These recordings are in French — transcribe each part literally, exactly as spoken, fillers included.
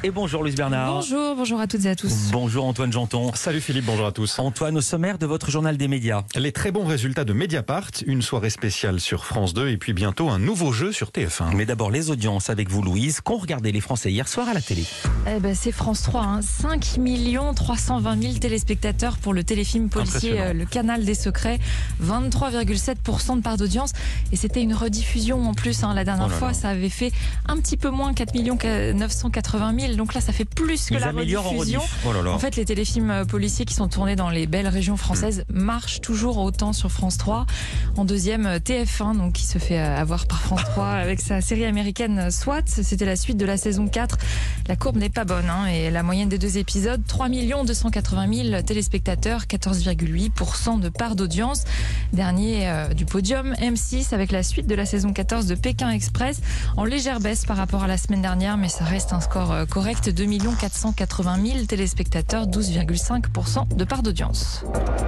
Et bonjour Louise Bernard. Bonjour, bonjour à toutes et à tous. Bonjour Antoine Janton. Salut Philippe, bonjour à tous. Antoine, au sommaire de votre journal des médias. Les très bons résultats de Mediapart, une soirée spéciale sur France deux et puis bientôt un nouveau jeu sur T F un. Mais d'abord les audiences avec vous Louise, qu'ont regardé les Français hier soir à la télé. Eh ben, c'est France trois, hein. cinq millions trois cent vingt mille téléspectateurs pour le téléfilm policier euh, Le Canal des Secrets, vingt-trois virgule sept pour cent de part d'audience. Et c'était une rediffusion en plus, hein. La dernière oh là fois là. ça avait fait un petit peu moins, quatre millions neuf cent quatre-vingt mille. Donc là ça fait plus que Ils la améliorent rediffusion. en rediff. Oh là là. En fait, les téléfilms policiers qui sont tournés dans les belles régions françaises mmh. marchent toujours autant sur France trois. En deuxième, T F un, donc, qui se fait avoir par France trois avec sa série américaine SWAT. C'était la suite de la saison quatre. La courbe n'est pas bonne, hein, et la moyenne des deux épisodes, trois millions deux cent quatre-vingt mille téléspectateurs, quatorze virgule huit pour cent de part d'audience. Dernier euh, du podium, M six, avec la suite de la saison quatorze de Pékin Express, en légère baisse par rapport à la semaine dernière, mais ça reste un score euh, correct, deux millions quatre cent quatre-vingt mille téléspectateurs, douze virgule cinq pour cent de part d'audience.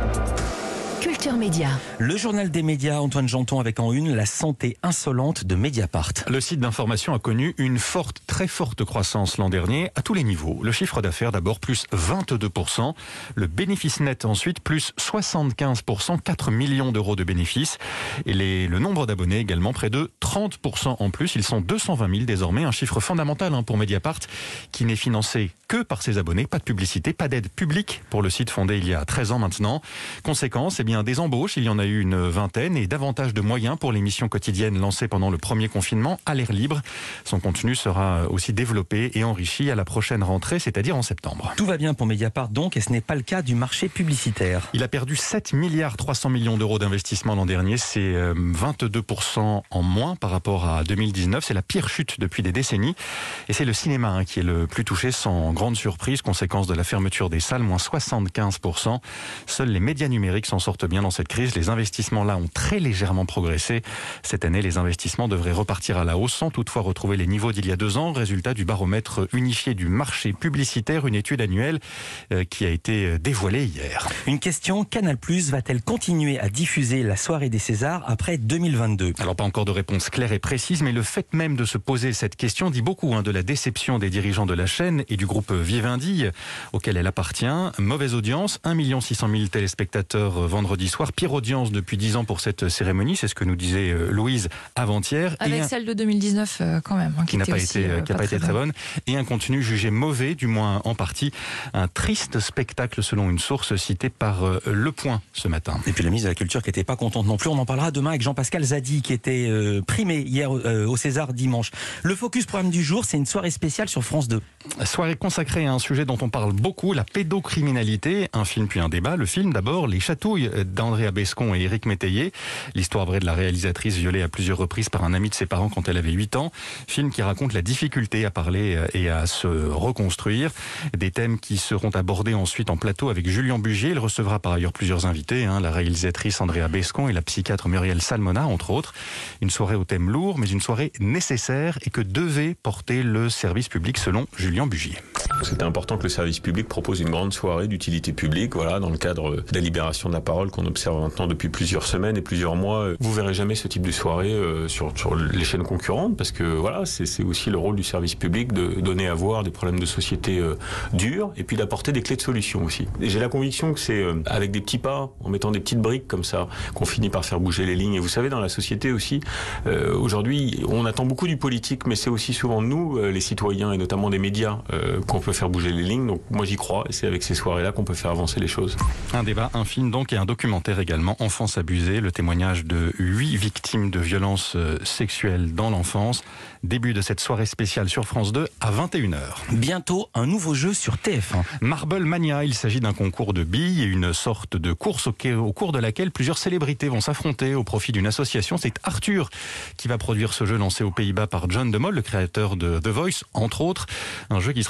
Culture Média. Le journal des médias, Antoine Janton, avec en une la santé insolente de Mediapart. Le site d'information a connu une forte, très forte croissance l'an dernier à tous les niveaux. Le chiffre d'affaires d'abord plus vingt-deux pour cent, le bénéfice net ensuite plus soixante-quinze pour cent, quatre millions d'euros de bénéfices. Et les, le nombre d'abonnés également près de trente pour cent en plus. Ils sont deux cent vingt mille désormais, un chiffre fondamental hein, pour Mediapart qui n'est financé que par ses abonnés. Pas de publicité, pas d'aide publique pour le site fondé il y a treize ans maintenant. Conséquence, eh bien, des embauches, il y en a eu une vingtaine et davantage de moyens pour l'émission quotidienne lancée pendant le premier confinement à l'air libre. Son contenu sera aussi développé et enrichi à la prochaine rentrée, c'est-à-dire en septembre. Tout va bien pour Mediapart donc, et ce n'est pas le cas du marché publicitaire. Il a perdu sept milliards trois cents millions d'euros d'investissement l'an dernier, c'est vingt-deux pour cent en moins par rapport à deux mille dix-neuf. C'est la pire chute depuis des décennies et c'est le cinéma hein, qui est le plus touché sans grande surprise, conséquence de la fermeture des salles, moins soixante-quinze pour cent. Seuls les médias numériques s'en sortent bien dans cette crise. Les investissements là ont très légèrement progressé. Cette année, les investissements devraient repartir à la hausse sans toutefois retrouver les niveaux d'il y a deux ans. Résultat du baromètre unifié du marché publicitaire, une étude annuelle euh, qui a été dévoilée hier. Une question, Canal+ va-t-elle continuer à diffuser la soirée des Césars après deux mille vingt-deux? Alors pas encore de réponse claire et précise, mais le fait même de se poser cette question dit beaucoup hein, de la déception des dirigeants de la chaîne et du groupe Vivendi auquel elle appartient. Mauvaise audience, un million six cent mille téléspectateurs vendredi soir, pire audience depuis dix ans pour cette cérémonie, c'est ce que nous disait Louise avant-hier. Avec un... celle de deux mille dix-neuf euh, quand même, hein, qui, qui n'a pas aussi, été, euh, qui a pas été très bonne, et un contenu jugé mauvais, du moins en partie, un triste spectacle selon une source citée par euh, Le Point ce matin. Et puis la ministre de la Culture qui n'était pas contente non plus, on en parlera demain avec Jean-Pascal Zadi qui était euh, primé hier euh, au César dimanche. Le focus programme du jour, c'est une soirée spéciale sur France deux. Soirée consacrée à un sujet dont on parle beaucoup, la pédocriminalité, un film puis un débat. Le film d'abord, Les Chatouilles d'Andrea Bescon et Éric Métayer, l'histoire vraie de la réalisatrice violée à plusieurs reprises par un ami de ses parents quand elle avait huit ans. Film qui raconte la difficulté à parler et à se reconstruire. Des thèmes qui seront abordés ensuite en plateau avec Julien Bugier. Il recevra par ailleurs plusieurs invités, hein, la réalisatrice Andrea Bescon et la psychiatre Muriel Salmona, entre autres. Une soirée au thème lourd, mais une soirée nécessaire et que devait porter le service public selon Julien Bugier. C'était important que le service public propose une grande soirée d'utilité publique, voilà, dans le cadre de la libération de la parole qu'on observe maintenant depuis plusieurs semaines et plusieurs mois. Vous verrez jamais ce type de soirée euh, sur, sur les chaînes concurrentes, parce que voilà, c'est, c'est aussi le rôle du service public de donner à voir des problèmes de société euh, durs et puis d'apporter des clés de solution aussi. Et j'ai la conviction que c'est euh, avec des petits pas, en mettant des petites briques comme ça, qu'on finit par faire bouger les lignes. Et vous savez, dans la société aussi, euh, aujourd'hui, on attend beaucoup du politique, mais c'est aussi souvent nous, euh, les citoyens et notamment des médias, euh, qu'on peut faire bouger les lignes. Donc moi j'y crois et c'est avec ces soirées-là qu'on peut faire avancer les choses. Un débat, un film donc et un documentaire également, Enfance abusée, le témoignage de huit victimes de violences sexuelles dans l'enfance. Début de cette soirée spéciale sur France deux à vingt et une heures. Bientôt un nouveau jeu sur T F un. Marble Mania, il s'agit d'un concours de billes et une sorte de course au, au cours de laquelle plusieurs célébrités vont s'affronter au profit d'une association. C'est Arthur qui va produire ce jeu lancé aux Pays-Bas par John de Mol, le créateur de The Voice, entre autres. Un jeu qui sera diffusé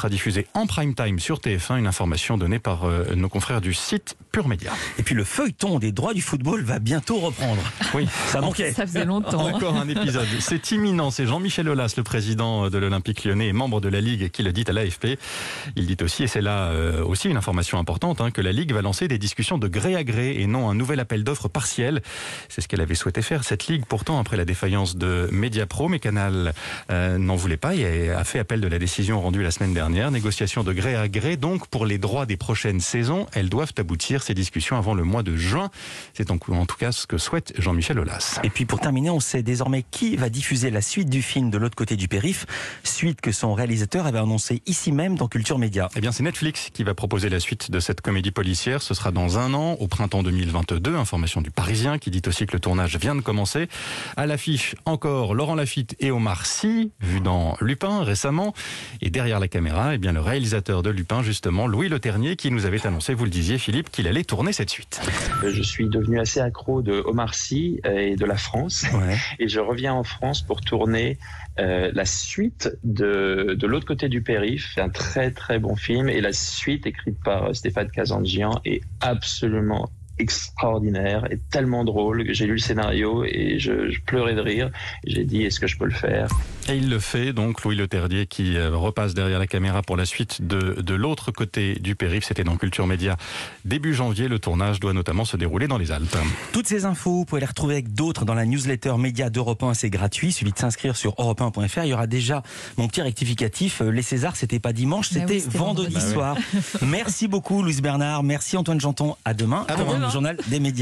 en prime time sur T F un, une information donnée par euh, nos confrères du site Pure Média. Et puis le feuilleton des droits du football va bientôt reprendre. Oui, ça manquait. Ça faisait longtemps. Encore un épisode. C'est imminent. C'est Jean-Michel Aulas, le président de l'Olympique Lyonnais et membre de la Ligue, qui le dit à l'A F P. Il dit aussi, et c'est là euh, aussi une information importante, hein, que la Ligue va lancer des discussions de gré à gré et non un nouvel appel d'offres partiel. C'est ce qu'elle avait souhaité faire, cette Ligue. Pourtant, après la défaillance de Mediapro, mais Canal euh, n'en voulait pas et a fait appel de la décision rendue la semaine dernière. Négociation de gré à gré. Donc, pour les droits des prochaines saisons, elles doivent aboutir, ces discussions, avant le mois de juin. C'est en tout cas ce que souhaite Jean-Michel Aulas. Et puis pour terminer, on sait désormais qui va diffuser la suite du film de l'autre côté du périph', suite que son réalisateur avait annoncé ici même dans Culture Média. Eh bien, c'est Netflix qui va proposer la suite de cette comédie policière. Ce sera dans un an, au printemps deux mille vingt-deux. Information du Parisien qui dit aussi que le tournage vient de commencer. À l'affiche, encore Laurent Lafitte et Omar Sy, vu dans Lupin récemment. Et derrière la caméra, eh bien, le réalisateur de Lupin, justement, Louis Leternier, qui nous avait annoncé, vous le disiez, Philippe, qu'il allait tourner cette suite. Je suis devenu assez accro de Omar Sy et de la France. Ouais. Et je reviens en France pour tourner euh, la suite de, de l'autre côté du périph'. C'est un très très bon film. Et la suite écrite par Stéphane Kazandjian est absolument extraordinaire et tellement drôle que j'ai lu le scénario et je, je pleurais de rire. J'ai dit, est-ce que je peux le faire ? Et il le fait, donc Louis Leternier qui repasse derrière la caméra pour la suite de, de l'autre côté du périph'. C'était dans Culture Média début janvier. Le tournage doit notamment se dérouler dans les Alpes. Toutes ces infos, vous pouvez les retrouver avec d'autres dans la newsletter média d'Europe un. C'est gratuit. Il suffit de s'inscrire sur europe un point f r. Il y aura déjà mon petit rectificatif. Les Césars, c'était pas dimanche, c'était, oui, c'était vendredi, vendredi soir. Bah oui. Merci beaucoup, Louise Bernard. Merci Antoine Janton. À demain. À pour demain. le journal des médias.